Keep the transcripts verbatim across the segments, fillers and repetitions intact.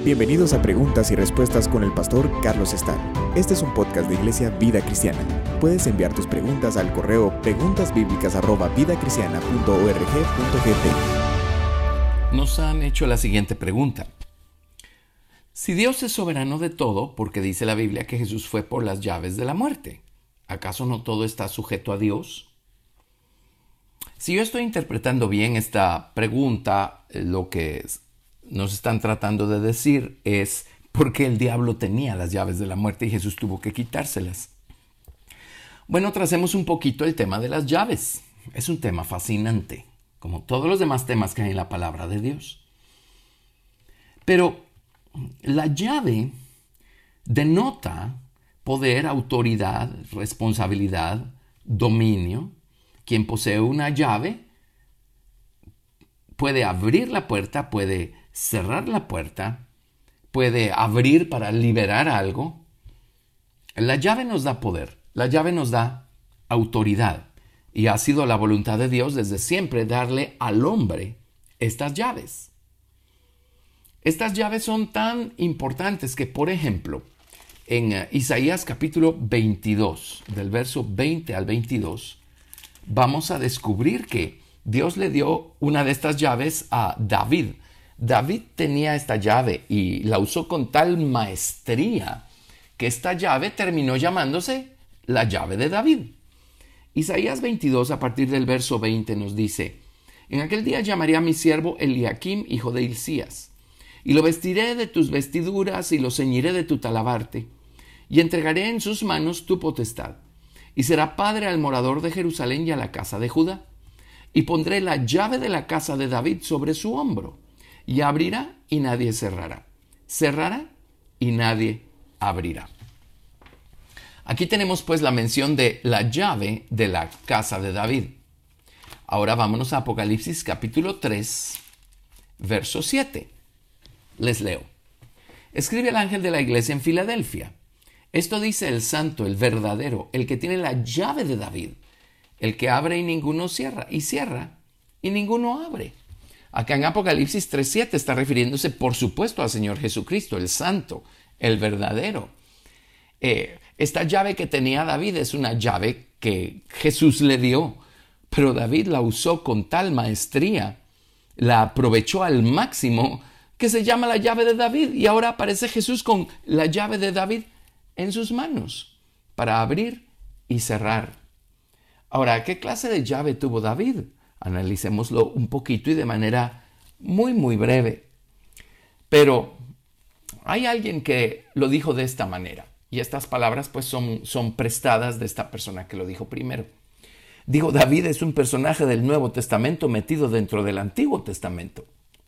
Bienvenidos a Preguntas y Respuestas con el pastor Carlos Estar. Este es un podcast de Iglesia Vida Cristiana. Puedes enviar tus preguntas al correo preguntasbiblicas arroba vida cristiana punto org punto gt. Nos han hecho la siguiente pregunta. Si Dios es soberano de todo, ¿por qué dice la Biblia que Jesús fue por las llaves de la muerte? ¿Acaso no todo está sujeto a Dios? Si yo estoy interpretando bien esta pregunta, lo que nos están tratando de decir es por qué el diablo tenía las llaves de la muerte y Jesús tuvo que quitárselas. Bueno, tracemos un poquito el tema de las llaves. Es un tema fascinante, como todos los demás temas que hay en la palabra de Dios. Pero la llave denota poder, autoridad, responsabilidad, dominio. Quien posee una llave puede abrir la puerta, puede cerrar la puerta, puede abrir para liberar algo. La llave nos da poder, la llave nos da autoridad. Y ha sido la voluntad de Dios desde siempre darle al hombre estas llaves. Estas llaves son tan importantes que, por ejemplo, en Isaías capítulo veintidós, del verso veinte al veintidós, vamos a descubrir que Dios le dio una de estas llaves a David. David tenía esta llave y la usó con tal maestría que esta llave terminó llamándose la llave de David. Isaías veintidós, a partir del verso veinte, nos dice: En aquel día llamaré a mi siervo Eliakim, hijo de Hilcías, y lo vestiré de tus vestiduras y lo ceñiré de tu talabarte, y entregaré en sus manos tu potestad. Y será padre al morador de Jerusalén y a la casa de Judá. Y pondré la llave de la casa de David sobre su hombro. Y abrirá y nadie cerrará. Cerrará y nadie abrirá. Aquí tenemos pues la mención de la llave de la casa de David. Ahora vámonos a Apocalipsis capítulo tres, verso siete. Les leo. Escribe el ángel de la iglesia en Filadelfia. Esto dice el santo, el verdadero, el que tiene la llave de David, el que abre y ninguno cierra, y cierra y ninguno abre. Acá en Apocalipsis tres siete está refiriéndose, por supuesto, al Señor Jesucristo, el santo, el verdadero. Eh, esta llave que tenía David es una llave que Jesús le dio, pero David la usó con tal maestría, la aprovechó al máximo, que se llama la llave de David, y ahora aparece Jesús con la llave de David en sus manos para abrir y cerrar. Ahora, ¿qué clase de llave tuvo David? Analicémoslo un poquito y de manera muy, muy breve. Pero hay alguien que lo dijo de esta manera, y estas palabras pues son, son prestadas de esta persona que lo dijo primero. Digo, David es un personaje del Nuevo Testamento metido dentro del Antiguo Testamento.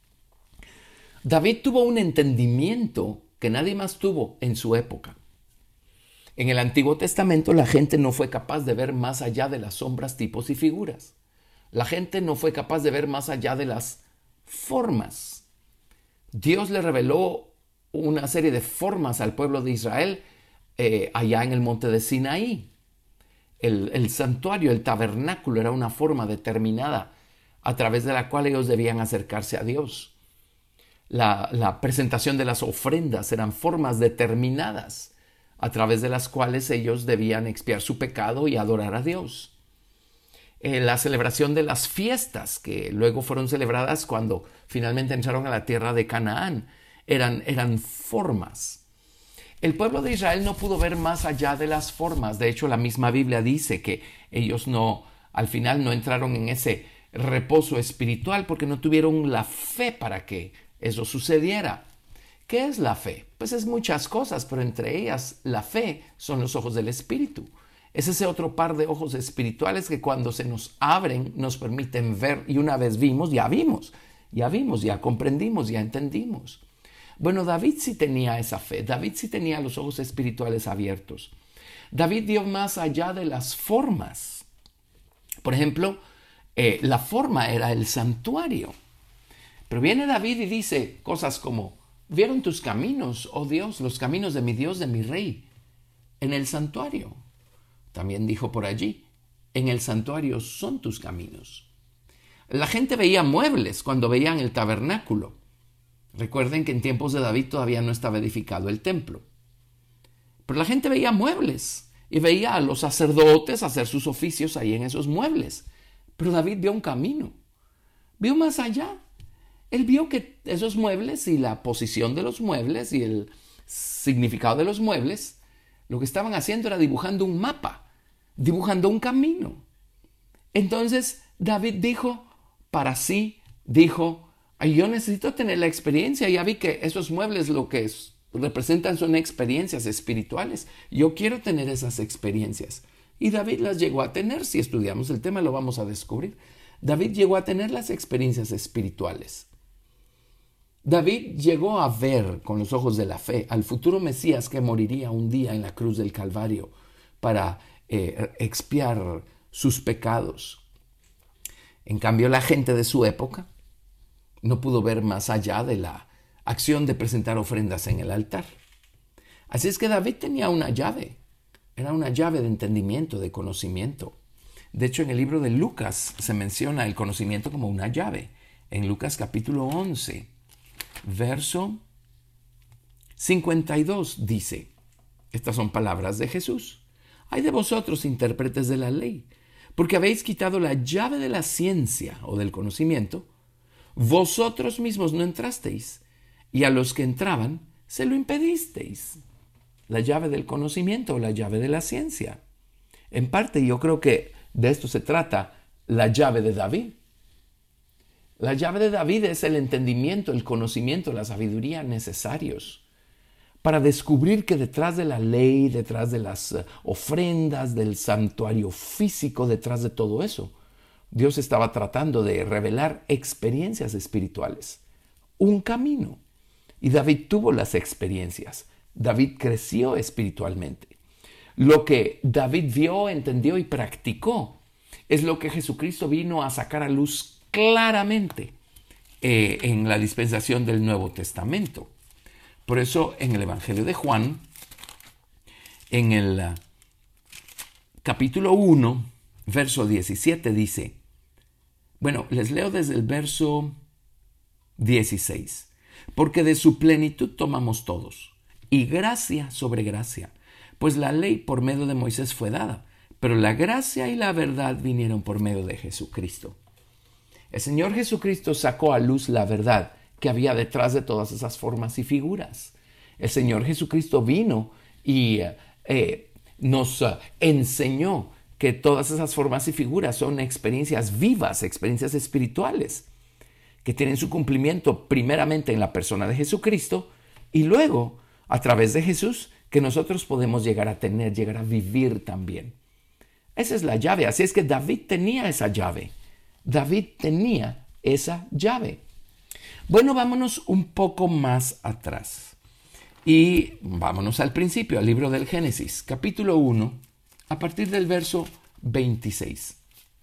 David tuvo un entendimiento que nadie más tuvo en su época. En el Antiguo Testamento la gente no fue capaz de ver más allá de las sombras, tipos y figuras. La gente no fue capaz de ver más allá de las formas. Dios le reveló una serie de formas al pueblo de Israel eh, allá en el monte de Sinaí. El, el santuario, el tabernáculo era una forma determinada a través de la cual ellos debían acercarse a Dios. La, la presentación de las ofrendas eran formas determinadas a través de las cuales ellos debían expiar su pecado y adorar a Dios. Eh, la celebración de las fiestas, que luego fueron celebradas cuando finalmente entraron a la tierra de Canaán, eran, eran formas. El pueblo de Israel no pudo ver más allá de las formas. De hecho, la misma Biblia dice que ellos no, al final no entraron en ese reposo espiritual porque no tuvieron la fe para que eso sucediera. ¿Qué es la fe? Pues es muchas cosas, pero entre ellas la fe son los ojos del Espíritu. Es ese otro par de ojos espirituales que cuando se nos abren nos permiten ver, y una vez vimos, ya vimos, ya vimos, ya comprendimos, ya entendimos. Bueno, David sí tenía esa fe, David sí tenía los ojos espirituales abiertos. David dio más allá de las formas. Por ejemplo, eh, la forma era el santuario. Pero viene David y dice cosas como: ¿vieron tus caminos, oh Dios, los caminos de mi Dios, de mi Rey, en el santuario? También dijo por allí: en el santuario son tus caminos. La gente veía muebles cuando veían el tabernáculo. Recuerden que en tiempos de David todavía no estaba edificado el templo. Pero la gente veía muebles y veía a los sacerdotes hacer sus oficios ahí en esos muebles. Pero David vio un camino, vio más allá. Él vio que esos muebles y la posición de los muebles y el significado de los muebles, lo que estaban haciendo era dibujando un mapa, dibujando un camino. Entonces David dijo para sí, dijo, yo necesito tener la experiencia. Ya vi que esos muebles lo que es, representan son experiencias espirituales. Yo quiero tener esas experiencias. Y David las llegó a tener. Si estudiamos el tema lo vamos a descubrir. David llegó a tener las experiencias espirituales. David llegó a ver con los ojos de la fe al futuro Mesías que moriría un día en la cruz del Calvario para eh, expiar sus pecados. En cambio, la gente de su época no pudo ver más allá de la acción de presentar ofrendas en el altar. Así es que David tenía una llave. Era una llave de entendimiento, de conocimiento. De hecho, en el libro de Lucas se menciona el conocimiento como una llave. En Lucas capítulo once, verso cincuenta y dos dice, estas son palabras de Jesús: «Ay de vosotros, intérpretes de la ley, porque habéis quitado la llave de la ciencia o del conocimiento. Vosotros mismos no entrasteis, y a los que entraban se lo impedisteis». La llave del conocimiento o la llave de la ciencia. En parte yo creo que de esto se trata la llave de David. La llave de David es el entendimiento, el conocimiento, la sabiduría necesarios para descubrir que detrás de la ley, detrás de las ofrendas, del santuario físico, detrás de todo eso, Dios estaba tratando de revelar experiencias espirituales, un camino. Y David tuvo las experiencias. David creció espiritualmente. Lo que David vio, entendió y practicó es lo que Jesucristo vino a sacar a luz claramente eh, en la dispensación del Nuevo Testamento. Por eso en el Evangelio de Juan, en el uh, capítulo uno, verso diecisiete dice, bueno, les leo desde el verso dieciséis, porque de su plenitud tomamos todos, y gracia sobre gracia, pues la ley por medio de Moisés fue dada, pero la gracia y la verdad vinieron por medio de Jesucristo. El Señor Jesucristo sacó a luz la verdad que había detrás de todas esas formas y figuras. El Señor Jesucristo vino y eh, nos uh, enseñó que todas esas formas y figuras son experiencias vivas, experiencias espirituales, que tienen su cumplimiento primeramente en la persona de Jesucristo y luego, a través de Jesús, que nosotros podemos llegar a tener, llegar a vivir también. Esa es la llave. Así es que David tenía esa llave. David tenía esa llave. Bueno, vámonos un poco más atrás. Y vámonos al principio, al libro del Génesis, capítulo uno, a partir del verso veintiséis.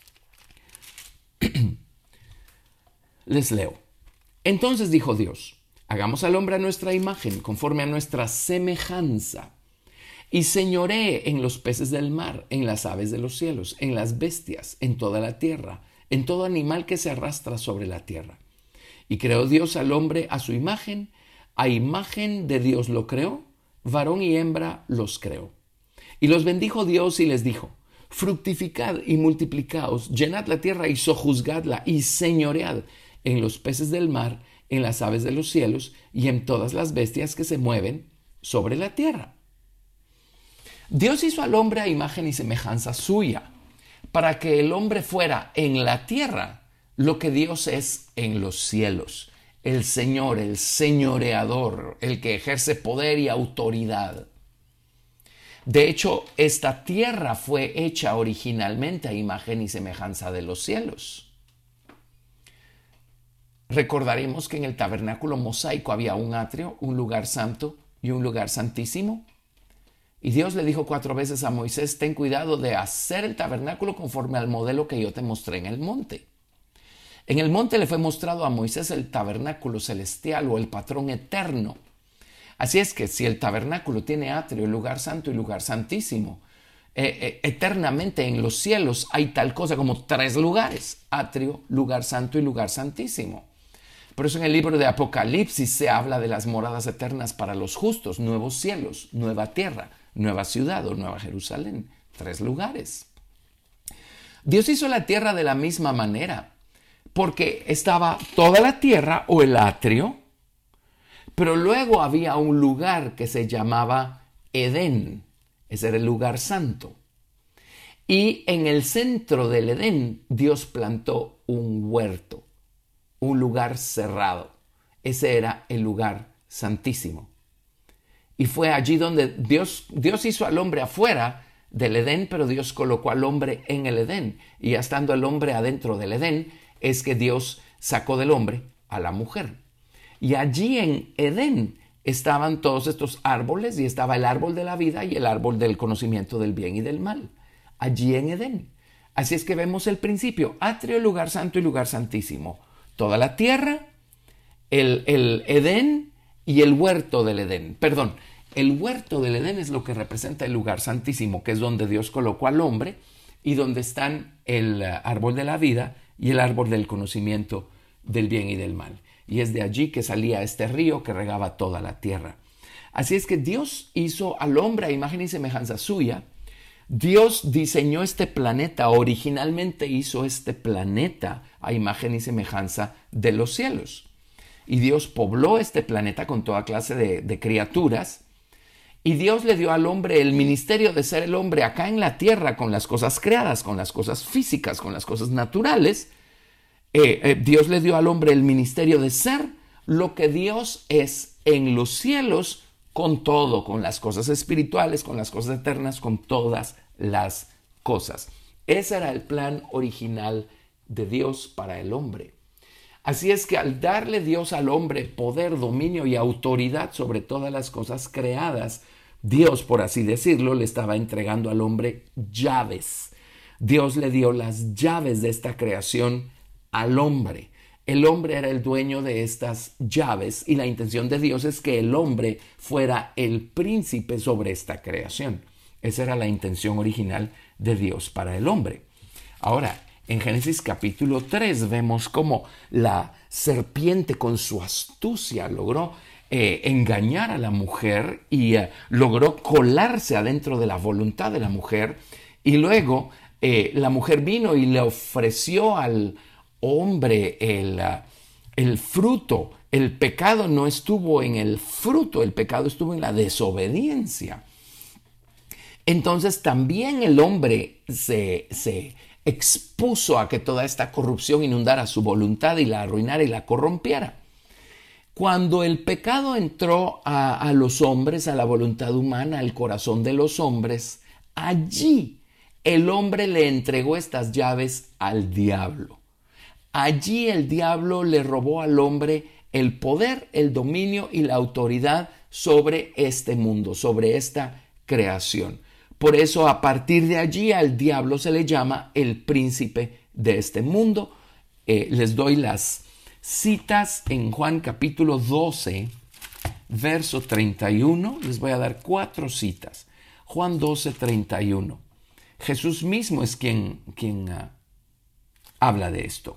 Les leo. Entonces dijo Dios, hagamos al hombre a nuestra imagen, conforme a nuestra semejanza, y señoree en los peces del mar, en las aves de los cielos, en las bestias, en toda la tierra, en todo animal que se arrastra sobre la tierra. Y creó Dios al hombre a su imagen, a imagen de Dios lo creó, varón y hembra los creó. Y los bendijo Dios y les dijo, fructificad y multiplicaos, llenad la tierra y sojuzgadla, y señoread en los peces del mar, en las aves de los cielos, y en todas las bestias que se mueven sobre la tierra. Dios hizo al hombre a imagen y semejanza suya, para que el hombre fuera en la tierra lo que Dios es en los cielos, el Señor, el señoreador, el que ejerce poder y autoridad. De hecho, esta tierra fue hecha originalmente a imagen y semejanza de los cielos. Recordaremos que en el tabernáculo mosaico había un atrio, un lugar santo y un lugar santísimo. Y Dios le dijo cuatro veces a Moisés, ten cuidado de hacer el tabernáculo conforme al modelo que yo te mostré en el monte. En el monte le fue mostrado a Moisés el tabernáculo celestial o el patrón eterno. Así es que si el tabernáculo tiene atrio, lugar santo y lugar santísimo, eh, eh, eternamente en los cielos hay tal cosa como tres lugares, atrio, lugar santo y lugar santísimo. Por eso en el libro de Apocalipsis se habla de las moradas eternas para los justos, nuevos cielos, nueva tierra, nueva ciudad o nueva Jerusalén, tres lugares. Dios hizo la tierra de la misma manera, porque estaba toda la tierra o el atrio, pero luego había un lugar que se llamaba Edén, ese era el lugar santo. Y en el centro del Edén Dios plantó un huerto, un lugar cerrado. Ese era el lugar santísimo. Y fue allí donde Dios, Dios hizo al hombre afuera del Edén, pero Dios colocó al hombre en el Edén. Y ya estando el hombre adentro del Edén, es que Dios sacó del hombre a la mujer. Y allí en Edén estaban todos estos árboles, y estaba el árbol de la vida y el árbol del conocimiento del bien y del mal. Allí en Edén. Así es que vemos el principio: atrio, lugar santo y lugar santísimo. Toda la tierra, el, el Edén y el huerto del Edén. Perdón, el huerto del Edén es lo que representa el lugar santísimo, que es donde Dios colocó al hombre y donde están el árbol de la vida y el árbol del conocimiento del bien y del mal. Y es de allí que salía este río que regaba toda la tierra. Así es que Dios hizo al hombre a imagen y semejanza suya. Dios diseñó este planeta, originalmente hizo este planeta a imagen y semejanza de los cielos. Y Dios pobló este planeta con toda clase de, de criaturas. Y Dios le dio al hombre el ministerio de ser el hombre acá en la tierra, con las cosas creadas, con las cosas físicas, con las cosas naturales. Eh, eh, Dios le dio al hombre el ministerio de ser lo que Dios es en los cielos, con todo, con las cosas espirituales, con las cosas eternas, con todas las cosas. Ese era el plan original de Dios para el hombre. Así es que al darle Dios al hombre poder, dominio y autoridad sobre todas las cosas creadas, Dios, por así decirlo, le estaba entregando al hombre llaves. Dios le dio las llaves de esta creación al hombre. El hombre era el dueño de estas llaves y la intención de Dios es que el hombre fuera el príncipe sobre esta creación. Esa era la intención original de Dios para el hombre. Ahora, en Génesis capítulo tres vemos cómo la serpiente con su astucia logró eh, engañar a la mujer y eh, logró colarse adentro de la voluntad de la mujer, y luego eh, la mujer vino y le ofreció al hombre el, el fruto. El pecado no estuvo en el fruto, el pecado estuvo en la desobediencia. Entonces también el hombre se, se expuso a que toda esta corrupción inundara su voluntad y la arruinara y la corrompiera. Cuando el pecado entró a, a los hombres, a la voluntad humana, al corazón de los hombres, allí el hombre le entregó estas llaves al diablo. Allí el diablo le robó al hombre el poder, el dominio y la autoridad sobre este mundo, sobre esta creación. Por eso, a partir de allí, al diablo se le llama el príncipe de este mundo. Eh, les doy las citas en Juan capítulo doce, verso treinta y uno. Les voy a dar cuatro citas. Juan doce, treinta y uno. Jesús mismo es quien, quien uh, habla de esto.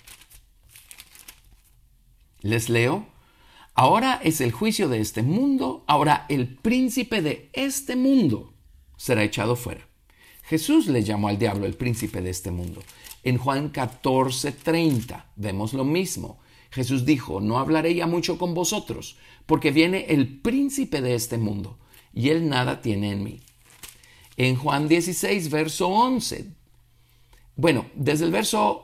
Les leo. Ahora es el juicio de este mundo. Ahora el príncipe de este mundo será echado fuera. Jesús le llamó al diablo el príncipe de este mundo. En Juan catorce, treinta vemos lo mismo. Jesús dijo: no hablaré ya mucho con vosotros, porque viene el príncipe de este mundo, y él nada tiene en mí. En Juan dieciséis, verso once. Bueno, desde el verso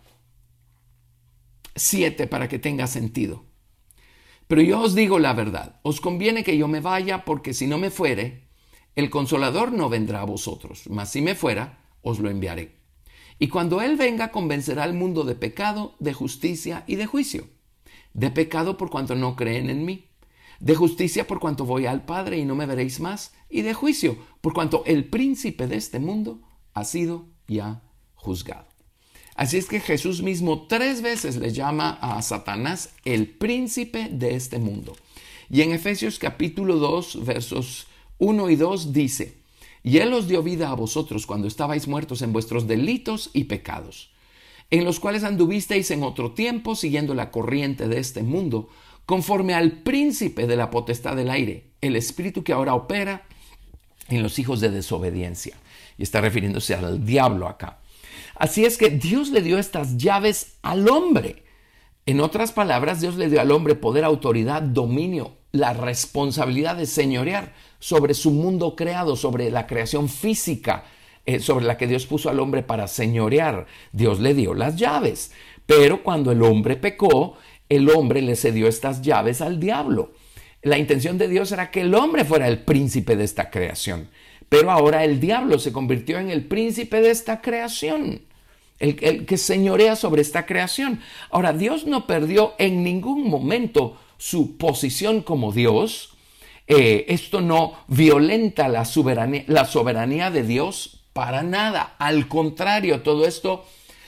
siete para que tenga sentido. Pero yo os digo la verdad, os conviene que yo me vaya, porque si no me fuere, el Consolador no vendrá a vosotros, mas si me fuera, os lo enviaré. Y cuando Él venga, convencerá al mundo de pecado, de justicia y de juicio. De pecado por cuanto no creen en mí, de justicia por cuanto voy al Padre y no me veréis más, y de juicio por cuanto el príncipe de este mundo ha sido ya juzgado. Así es que Jesús mismo tres veces le llama a Satanás el príncipe de este mundo. Y en Efesios capítulo dos, versos uno y dos dice: y Él os dio vida a vosotros cuando estabais muertos en vuestros delitos y pecados, en los cuales anduvisteis en otro tiempo, siguiendo la corriente de este mundo, conforme al príncipe de la potestad del aire, el espíritu que ahora opera en los hijos de desobediencia. Y está refiriéndose al diablo acá. Así es que Dios le dio estas llaves al hombre. En otras palabras, Dios le dio al hombre poder, autoridad, dominio, la responsabilidad de señorear sobre su mundo creado, sobre la creación física, eh, sobre la que Dios puso al hombre para señorear. Dios le dio las llaves. Pero cuando el hombre pecó, el hombre le cedió estas llaves al diablo. La intención de Dios era que el hombre fuera el príncipe de esta creación. Pero ahora el diablo se convirtió en el príncipe de esta creación. El, el que señorea sobre esta creación. Ahora, Dios no perdió en ningún momento su posición como Dios. Eh, esto no violenta la soberanía, la soberanía de Dios para nada. Al contrario, todo esto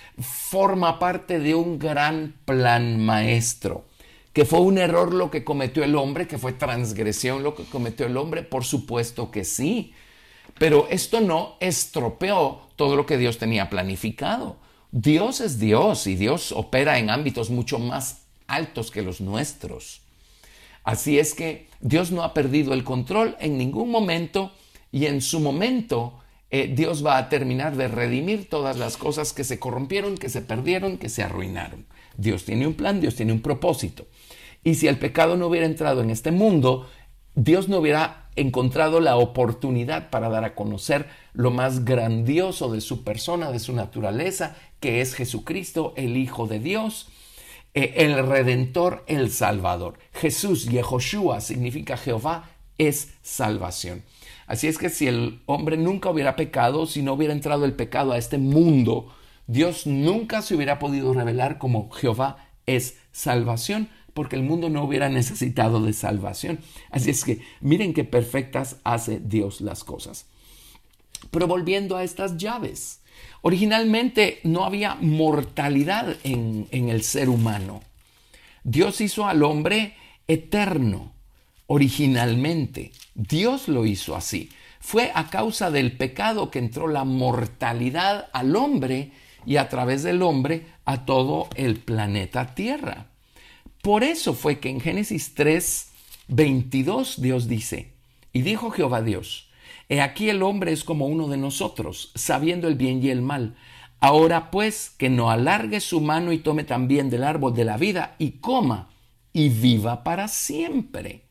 forma parte de un gran plan maestro. ¿Que fue un error lo que cometió el hombre? ¿Que fue transgresión lo que cometió el hombre? Por supuesto que sí. Pero esto no estropeó todo lo que Dios tenía planificado. Dios es Dios y Dios opera en ámbitos mucho más altos que los nuestros. Así es que Dios no ha perdido el control en ningún momento y en su momento eh, Dios va a terminar de redimir todas las cosas que se corrompieron, que se perdieron, que se arruinaron. Dios tiene un plan, Dios tiene un propósito. Y si el pecado no hubiera entrado en este mundo, Dios no hubiera encontrado la oportunidad para dar a conocer lo más grandioso de su persona, de su naturaleza, que es Jesucristo, el Hijo de Dios, eh, el Redentor, el Salvador. Jesús, Yehoshua, significa Jehová es salvación. Así es que si el hombre nunca hubiera pecado, si no hubiera entrado el pecado a este mundo, Dios nunca se hubiera podido revelar como Jehová es salvación, porque el mundo no hubiera necesitado de salvación. Así es que miren qué perfectas hace Dios las cosas. Pero volviendo a estas llaves, originalmente no había mortalidad en, en el ser humano. Dios hizo al hombre eterno, originalmente. Dios lo hizo así. Fue a causa del pecado que entró la mortalidad al hombre y a través del hombre a todo el planeta Tierra. Por eso fue que en Génesis tres, veintidós Dios dice, y dijo Jehová Dios, he aquí el hombre es como uno de nosotros, sabiendo el bien y el mal. Ahora pues que no alargue su mano y tome también del árbol de la vida y coma y viva para siempre.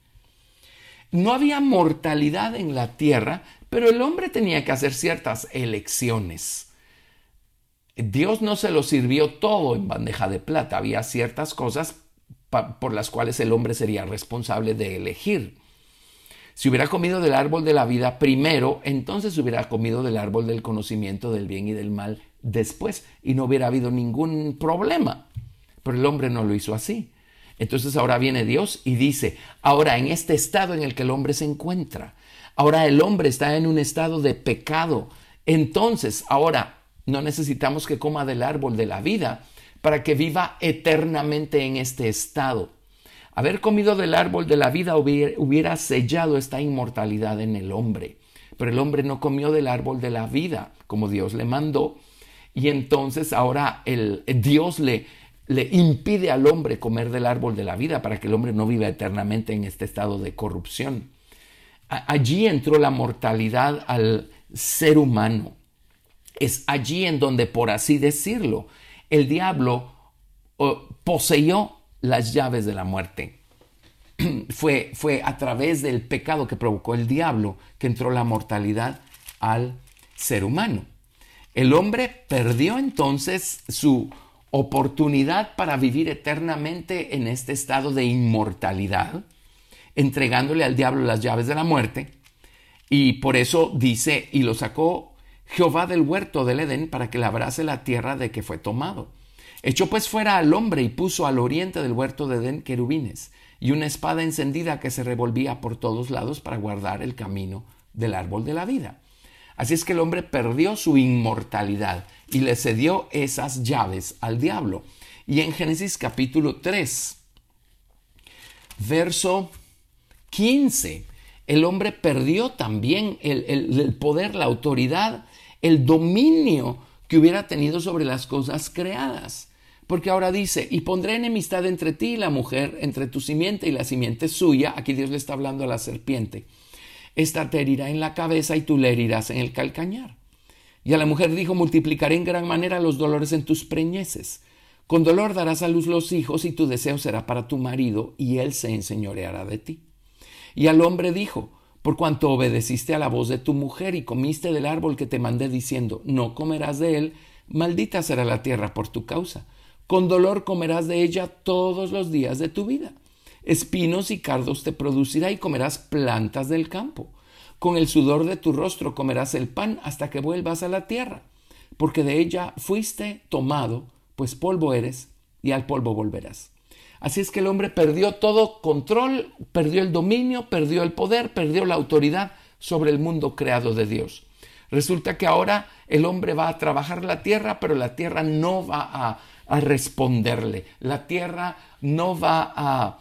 No había mortalidad en la tierra, pero el hombre tenía que hacer ciertas elecciones. Dios no se lo sirvió todo en bandeja de plata, había ciertas cosas por las cuales el hombre sería responsable de elegir. Si hubiera comido del árbol de la vida primero, entonces hubiera comido del árbol del conocimiento del bien y del mal después y no hubiera habido ningún problema. Pero el hombre no lo hizo así. Entonces ahora viene Dios y dice, ahora en este estado en el que el hombre se encuentra, ahora el hombre está en un estado de pecado, entonces ahora no necesitamos que coma del árbol de la vida para que viva eternamente en este estado. Haber comido del árbol de la vida hubiera, hubiera sellado esta inmortalidad en el hombre. Pero el hombre no comió del árbol de la vida como Dios le mandó. Y entonces ahora el, el Dios le, le impide al hombre comer del árbol de la vida para que el hombre no viva eternamente en este estado de corrupción. A, allí entró la mortalidad al ser humano. Es allí en donde, por así decirlo, el diablo oh, poseyó las llaves de la muerte. fue, fue a través del pecado que provocó el diablo que entró la mortalidad al ser humano. El hombre perdió entonces su oportunidad para vivir eternamente en este estado de inmortalidad, entregándole al diablo las llaves de la muerte. Y por eso dice, y lo sacó Jehová del huerto del Edén para que labrase la tierra de que fue tomado. Echó pues fuera al hombre y puso al oriente del huerto de Edén querubines y una espada encendida que se revolvía por todos lados para guardar el camino del árbol de la vida. Así es que el hombre perdió su inmortalidad y le cedió esas llaves al diablo. Y en Génesis capítulo tres, verso quince, el hombre perdió también el, el, el poder, la autoridad, el dominio que hubiera tenido sobre las cosas creadas. Porque ahora dice, y pondré enemistad entre ti y la mujer, entre tu simiente y la simiente suya. Aquí Dios le está hablando a la serpiente. Esta te herirá en la cabeza y tú le herirás en el calcañar. Y a la mujer dijo, multiplicaré en gran manera los dolores en tus preñeces. Con dolor darás a luz los hijos y tu deseo será para tu marido y él se enseñoreará de ti. Y al hombre dijo, por cuanto obedeciste a la voz de tu mujer y comiste del árbol que te mandé diciendo, no comerás de él, maldita será la tierra por tu causa. Con dolor comerás de ella todos los días de tu vida. Espinos y cardos te producirá y comerás plantas del campo. Con el sudor de tu rostro comerás el pan hasta que vuelvas a la tierra, porque de ella fuiste tomado, pues polvo eres y al polvo volverás. Así es que el hombre perdió todo control, perdió el dominio, perdió el poder, perdió la autoridad sobre el mundo creado de Dios. Resulta que ahora el hombre va a trabajar la tierra, pero la tierra no va a, a responderle. La tierra no va a,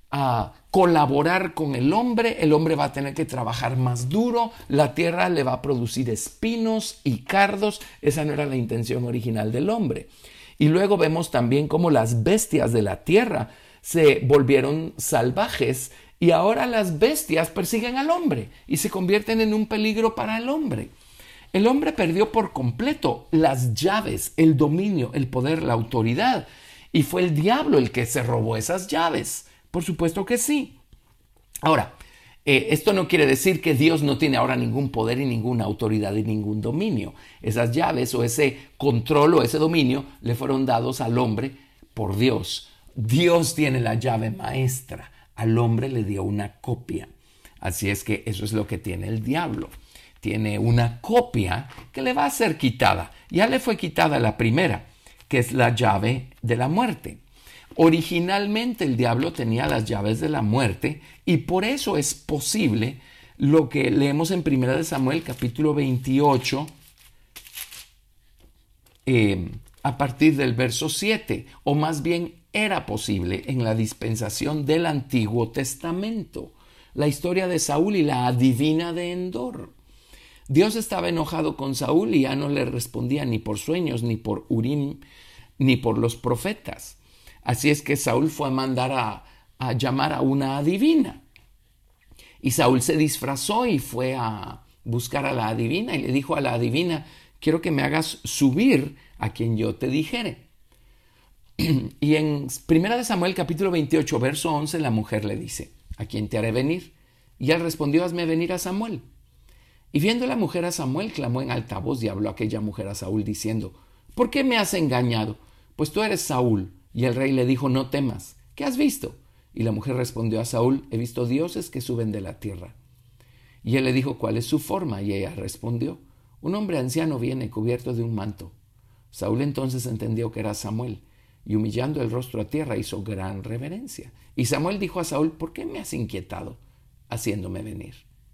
a colaborar con el hombre. El hombre va a tener que trabajar más duro. La tierra le va a producir espinos y cardos. Esa no era la intención original del hombre. Y luego vemos también cómo las bestias de la tierra se volvieron salvajes y ahora las bestias persiguen al hombre y se convierten en un peligro para el hombre. El hombre perdió por completo las llaves, el dominio, el poder, la autoridad, y fue el diablo el que se robó esas llaves. Por supuesto que sí. Ahora, Eh, esto no quiere decir que Dios no tiene ahora ningún poder y ninguna autoridad y ningún dominio. Esas llaves o ese control o ese dominio le fueron dados al hombre por Dios. Dios tiene la llave maestra. Al hombre le dio una copia. Así es que eso es lo que tiene el diablo. Tiene una copia que le va a ser quitada. Ya le fue quitada la primera, que es la llave de la muerte. Originalmente el diablo tenía las llaves de la muerte y por eso es posible lo que leemos en Primera de Samuel capítulo veintiocho eh, a partir del verso siete, o más bien era posible en la dispensación del Antiguo Testamento. La historia de Saúl y la adivina de Endor. Dios estaba enojado con Saúl y ya no le respondía ni por sueños, ni por Urim, ni por los profetas. Así es que Saúl fue a mandar a, a llamar a una adivina. Y Saúl se disfrazó y fue a buscar a la adivina y le dijo a la adivina, quiero que me hagas subir a quien yo te dijere. Y en Primera de Samuel capítulo veintiocho, verso once, la mujer le dice, ¿a quién te haré venir? Y él respondió, hazme venir a Samuel. Y viendo la mujer a Samuel, clamó en alta voz y habló aquella mujer a Saúl diciendo, ¿por qué me has engañado? Pues tú eres Saúl. Y el rey le dijo, no temas, ¿qué has visto? Y la mujer respondió a Saúl, he visto dioses que suben de la tierra. Y él le dijo, ¿cuál es su forma? Y ella respondió, un hombre anciano viene cubierto de un manto. Saúl entonces entendió que era Samuel, y humillando el rostro a tierra hizo gran reverencia. Y Samuel dijo a Saúl, ¿por qué me has inquietado haciéndome venir?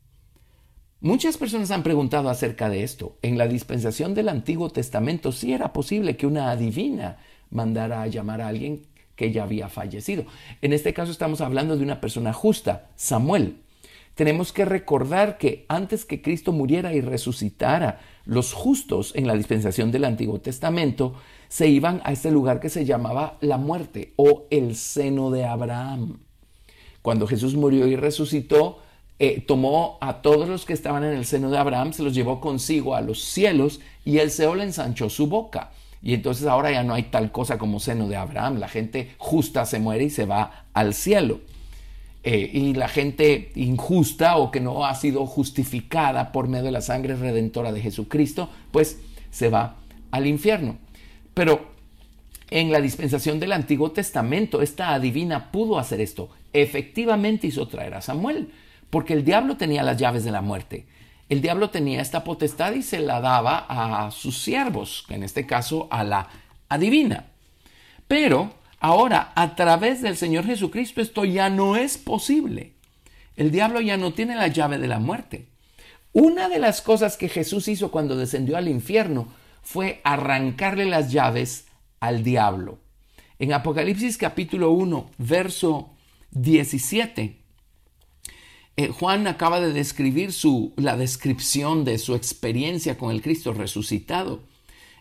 Muchas personas han preguntado acerca de esto. En la dispensación del Antiguo Testamento sí era posible que una adivina mandara a llamar a alguien que ya había fallecido. En este caso estamos hablando de una persona justa, Samuel. Tenemos que recordar que antes que Cristo muriera y resucitara, los justos en la dispensación del Antiguo Testamento se iban a este lugar que se llamaba la muerte o el seno de Abraham. Cuando Jesús murió y resucitó, eh, tomó a todos los que estaban en el seno de Abraham, se los llevó consigo a los cielos y el Seol ensanchó su boca. Y entonces ahora ya no hay tal cosa como seno de Abraham. La gente justa se muere y se va al cielo. Eh, y la gente injusta o que no ha sido justificada por medio de la sangre redentora de Jesucristo, pues se va al infierno. Pero en la dispensación del Antiguo Testamento, esta adivina pudo hacer esto. Efectivamente hizo traer a Samuel, porque el diablo tenía las llaves de la muerte. El diablo tenía esta potestad y se la daba a sus siervos, en este caso a la adivina. Pero ahora, a través del Señor Jesucristo, esto ya no es posible. El diablo ya no tiene la llave de la muerte. Una de las cosas que Jesús hizo cuando descendió al infierno fue arrancarle las llaves al diablo. En Apocalipsis capítulo uno, verso diecisiete, Eh, Juan acaba de describir su, la descripción de su experiencia con el Cristo resucitado.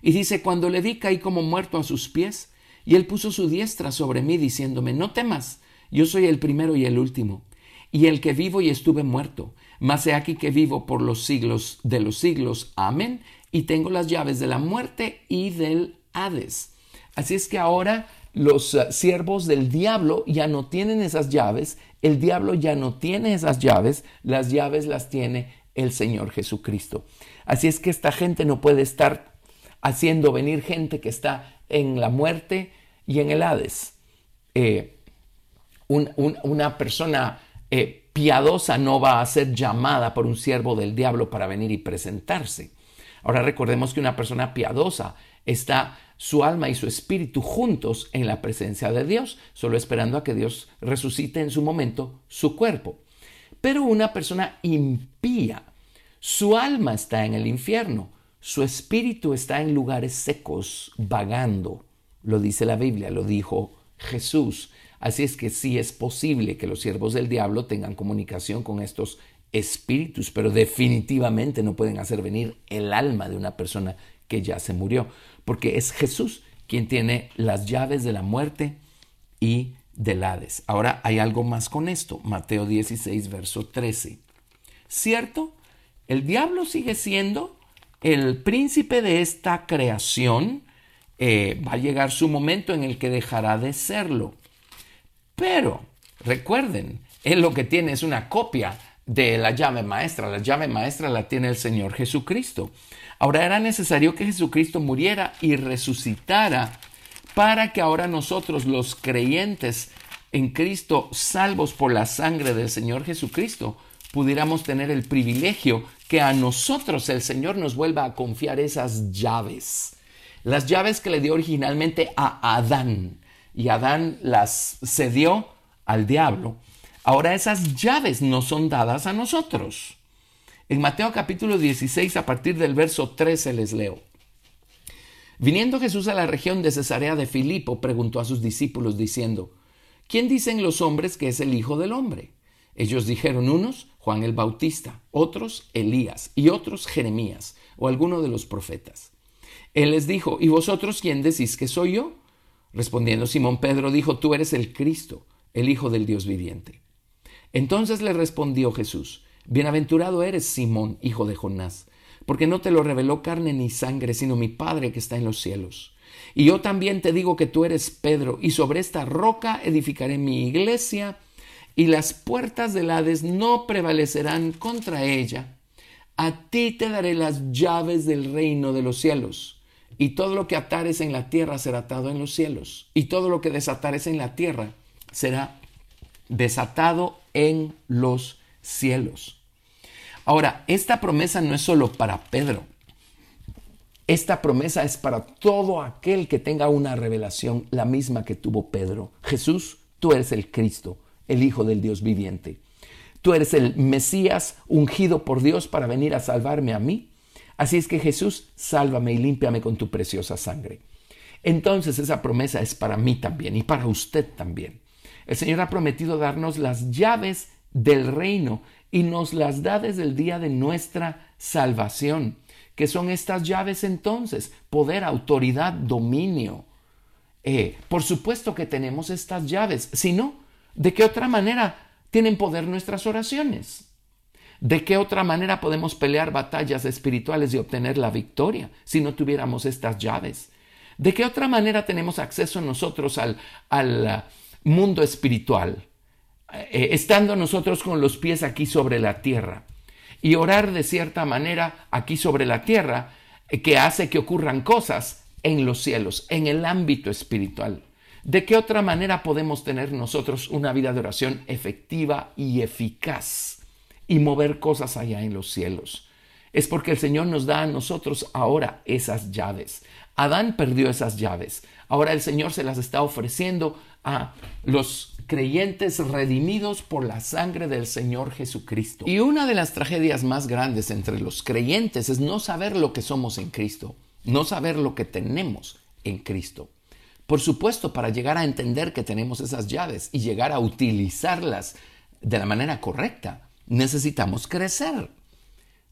Y dice, cuando le vi caí como muerto a sus pies, y él puso su diestra sobre mí, diciéndome, no temas, yo soy el primero y el último, y el que vivo y estuve muerto, mas he aquí que vivo por los siglos de los siglos. Amén. Y tengo las llaves de la muerte y del Hades. Así es que ahora los uh, siervos del diablo ya no tienen esas llaves, el diablo ya no tiene esas llaves, las llaves las tiene el Señor Jesucristo. Así es que esta gente no puede estar haciendo venir gente que está en la muerte y en el Hades. Eh, un, un, una persona eh, piadosa no va a ser llamada por un siervo del diablo para venir y presentarse. Ahora recordemos que una persona piadosa está su alma y su espíritu juntos en la presencia de Dios, solo esperando a que Dios resucite en su momento su cuerpo. Pero una persona impía, su alma está en el infierno, su espíritu está en lugares secos, vagando. Lo dice la Biblia, lo dijo Jesús. Así es que sí es posible que los siervos del diablo tengan comunicación con estos espíritus, pero definitivamente no pueden hacer venir el alma de una persona que ya se murió, porque es Jesús quien tiene las llaves de la muerte y del Hades. Ahora hay algo más con esto. Mateo dieciséis, verso trece. ¿Cierto? El diablo sigue siendo el príncipe de esta creación. Eh, va a llegar su momento en el que dejará de serlo. Pero, recuerden, él lo que tiene es una copia de la llave maestra. La llave maestra la tiene el Señor Jesucristo. Ahora era necesario que Jesucristo muriera y resucitara para que ahora nosotros, los creyentes en Cristo, salvos por la sangre del Señor Jesucristo, pudiéramos tener el privilegio que a nosotros el Señor nos vuelva a confiar esas llaves. Las llaves que le dio originalmente a Adán, y Adán las cedió al diablo. Ahora esas llaves no son dadas a nosotros. En Mateo capítulo dieciséis, a partir del verso trece, les leo. Viniendo Jesús a la región de Cesarea de Filipo, preguntó a sus discípulos diciendo, ¿quién dicen los hombres que es el Hijo del Hombre? Ellos dijeron, unos, Juan el Bautista, otros, Elías, y otros, Jeremías, o alguno de los profetas. Él les dijo, ¿y vosotros quién decís que soy yo? Respondiendo Simón Pedro dijo, tú eres el Cristo, el Hijo del Dios viviente. Entonces le respondió Jesús, bienaventurado eres, Simón, hijo de Jonás, porque no te lo reveló carne ni sangre, sino mi Padre que está en los cielos. Y yo también te digo que tú eres Pedro, y sobre esta roca edificaré mi iglesia, y las puertas del Hades no prevalecerán contra ella. A ti te daré las llaves del reino de los cielos, y todo lo que atares en la tierra será atado en los cielos, y todo lo que desatares en la tierra será desatado en los cielos. Ahora, esta promesa no es solo para Pedro. Esta promesa es para todo aquel que tenga una revelación, la misma que tuvo Pedro. Jesús, tú eres el Cristo, el Hijo del Dios viviente. Tú eres el Mesías ungido por Dios para venir a salvarme a mí. Así es que Jesús, sálvame y límpiame con tu preciosa sangre. Entonces esa promesa es para mí también y para usted también. El Señor ha prometido darnos las llaves del reino y nos las da desde el día de nuestra salvación. ¿Qué son estas llaves entonces? Poder, autoridad, dominio. Eh, por supuesto que tenemos estas llaves. Si no, ¿de qué otra manera tienen poder nuestras oraciones? ¿De qué otra manera podemos pelear batallas espirituales y obtener la victoria si no tuviéramos estas llaves? ¿De qué otra manera tenemos acceso nosotros al, al mundo espiritual? Eh, estando nosotros con los pies aquí sobre la tierra y orar de cierta manera aquí sobre la tierra eh, que hace que ocurran cosas en los cielos, en el ámbito espiritual. ¿De qué otra manera podemos tener nosotros una vida de oración efectiva y eficaz y mover cosas allá en los cielos? Es porque el Señor nos da a nosotros ahora esas llaves. Adán perdió esas llaves. Ahora el Señor se las está ofreciendo a los creyentes redimidos por la sangre del Señor Jesucristo. Y una de las tragedias más grandes entre los creyentes es no saber lo que somos en Cristo, no saber lo que tenemos en Cristo. Por supuesto, para llegar a entender que tenemos esas llaves y llegar a utilizarlas de la manera correcta, necesitamos crecer.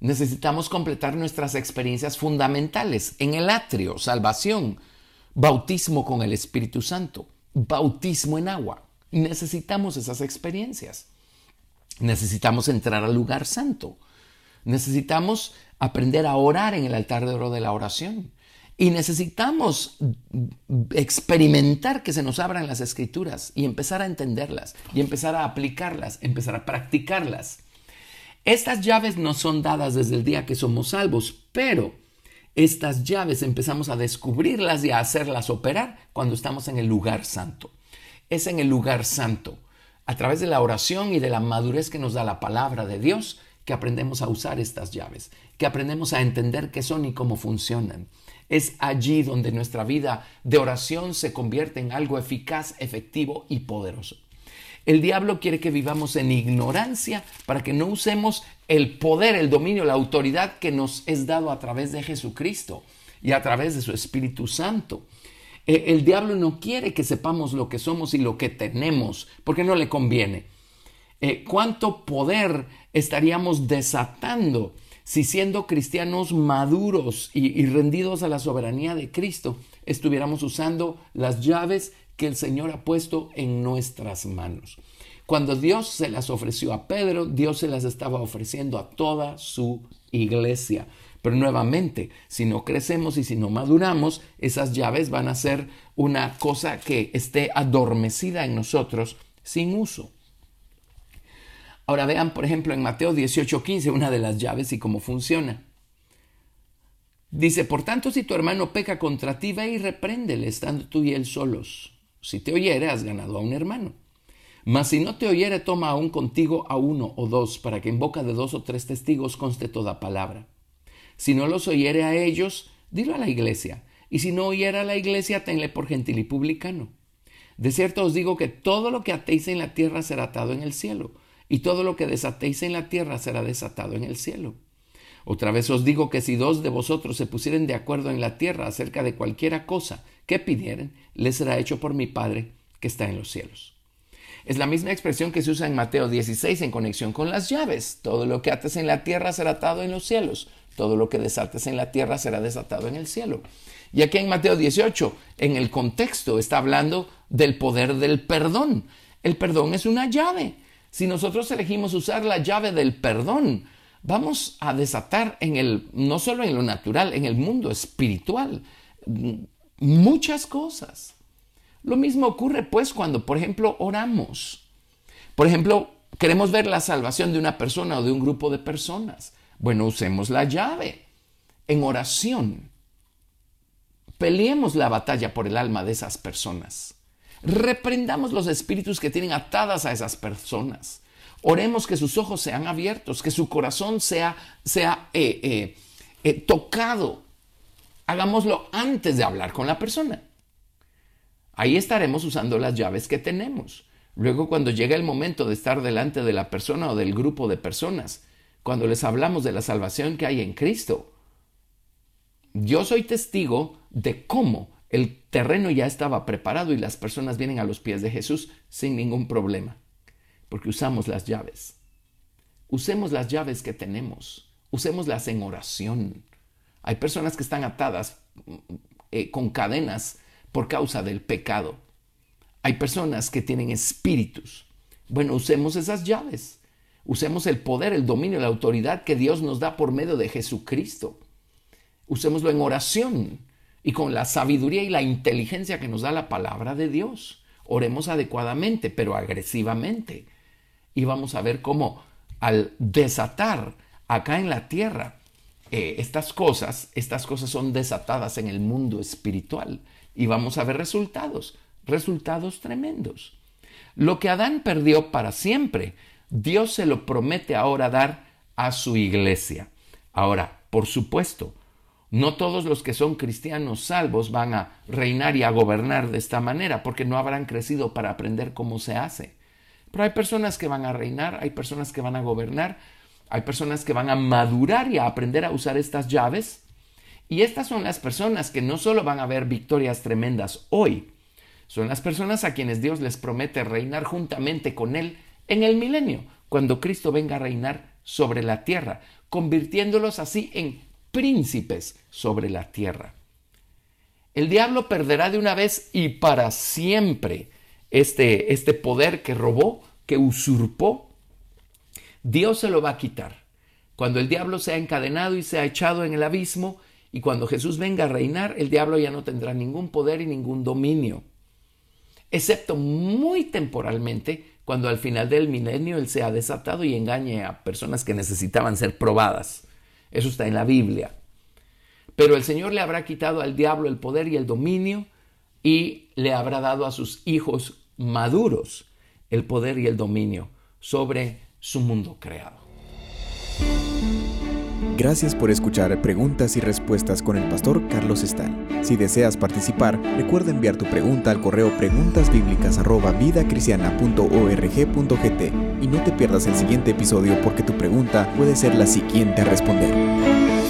Necesitamos completar nuestras experiencias fundamentales en el atrio, salvación, bautismo con el Espíritu Santo, bautismo en agua. Necesitamos esas experiencias. Necesitamos entrar al lugar santo. Necesitamos aprender a orar en el altar de oro de la oración. Y necesitamos experimentar que se nos abran las Escrituras y empezar a entenderlas y empezar a aplicarlas, empezar a practicarlas. Estas llaves no son dadas desde el día que somos salvos, pero estas llaves empezamos a descubrirlas y a hacerlas operar cuando estamos en el lugar santo. Es en el lugar santo, a través de la oración y de la madurez que nos da la palabra de Dios, que aprendemos a usar estas llaves, que aprendemos a entender qué son y cómo funcionan. Es allí donde nuestra vida de oración se convierte en algo eficaz, efectivo y poderoso. El diablo quiere que vivamos en ignorancia para que no usemos el poder, el dominio, la autoridad que nos es dado a través de Jesucristo y a través de su Espíritu Santo. El diablo no quiere que sepamos lo que somos y lo que tenemos, porque no le conviene. Eh, ¿Cuánto poder estaríamos desatando si siendo cristianos maduros y, y rendidos a la soberanía de Cristo estuviéramos usando las llaves que el Señor ha puesto en nuestras manos? Cuando Dios se las ofreció a Pedro, Dios se las estaba ofreciendo a toda su iglesia. Pero nuevamente, si no crecemos y si no maduramos, esas llaves van a ser una cosa que esté adormecida en nosotros sin uso. Ahora vean, por ejemplo, en Mateo dieciocho quince, una de las llaves y cómo funciona. Dice, por tanto, si tu hermano peca contra ti, ve y repréndele, estando tú y él solos. Si te oyere, has ganado a un hermano. Mas si no te oyere, toma aún contigo a uno o dos, para que en boca de dos o tres testigos conste toda palabra. Si no los oyere a ellos, dilo a la iglesia. Y si no oyere a la iglesia, tenle por gentil y publicano. De cierto os digo que todo lo que atéis en la tierra será atado en el cielo, y todo lo que desatéis en la tierra será desatado en el cielo. Otra vez os digo que si dos de vosotros se pusieren de acuerdo en la tierra acerca de cualquiera cosa que pidieren, les será hecho por mi Padre que está en los cielos. Es la misma expresión que se usa en Mateo dieciséis en conexión con las llaves. Todo lo que ates en la tierra será atado en los cielos. Todo lo que desates en la tierra será desatado en el cielo. Y aquí en Mateo dieciocho, en el contexto, está hablando del poder del perdón. El perdón es una llave. Si nosotros elegimos usar la llave del perdón, vamos a desatar en el, no solo en lo natural, en el mundo espiritual, muchas cosas. Lo mismo ocurre pues cuando, por ejemplo, oramos. Por ejemplo, queremos ver la salvación de una persona o de un grupo de personas. Bueno, usemos la llave en oración. Peleemos la batalla por el alma de esas personas. Reprendamos los espíritus que tienen atadas a esas personas. Oremos que sus ojos sean abiertos, que su corazón sea, sea eh, eh, eh, tocado. Hagámoslo antes de hablar con la persona. Ahí estaremos usando las llaves que tenemos. Luego, cuando llega el momento de estar delante de la persona o del grupo de personas, cuando les hablamos de la salvación que hay en Cristo, yo soy testigo de cómo el terreno ya estaba preparado y las personas vienen a los pies de Jesús sin ningún problema, porque usamos las llaves. Usemos las llaves que tenemos, usémoslas en oración. Hay personas que están atadas eh, con cadenas por causa del pecado. Hay personas que tienen espíritus. Bueno, usemos esas llaves. Usemos el poder, el dominio, la autoridad que Dios nos da por medio de Jesucristo. Usémoslo en oración y con la sabiduría y la inteligencia que nos da la palabra de Dios. Oremos adecuadamente, pero agresivamente. Y vamos a ver cómo al desatar acá en la tierra eh, estas cosas, estas cosas son desatadas en el mundo espiritual. Y vamos a ver resultados, resultados tremendos. Lo que Adán perdió para siempre, Dios se lo promete ahora dar a su iglesia. Ahora, por supuesto, no todos los que son cristianos salvos van a reinar y a gobernar de esta manera, porque no habrán crecido para aprender cómo se hace. Pero hay personas que van a reinar, hay personas que van a gobernar, hay personas que van a madurar y a aprender a usar estas llaves. Y estas son las personas que no solo van a ver victorias tremendas hoy, son las personas a quienes Dios les promete reinar juntamente con Él en el milenio, cuando Cristo venga a reinar sobre la tierra, convirtiéndolos así en príncipes sobre la tierra. El diablo perderá de una vez y para siempre este, este poder que robó, que usurpó. Dios se lo va a quitar. Cuando el diablo sea encadenado y sea echado en el abismo, y cuando Jesús venga a reinar, el diablo ya no tendrá ningún poder y ningún dominio, excepto muy temporalmente, cuando al final del milenio él sea desatado y engañe a personas que necesitaban ser probadas. Eso está en la Biblia. Pero el Señor le habrá quitado al diablo el poder y el dominio y le habrá dado a sus hijos maduros el poder y el dominio sobre su mundo creado. Gracias por escuchar Preguntas y Respuestas con el pastor Carlos Estal. Si deseas participar, recuerda enviar tu pregunta al correo preguntasbiblicas arroba vidacristiana punto org punto gt y no te pierdas el siguiente episodio porque tu pregunta puede ser la siguiente a responder.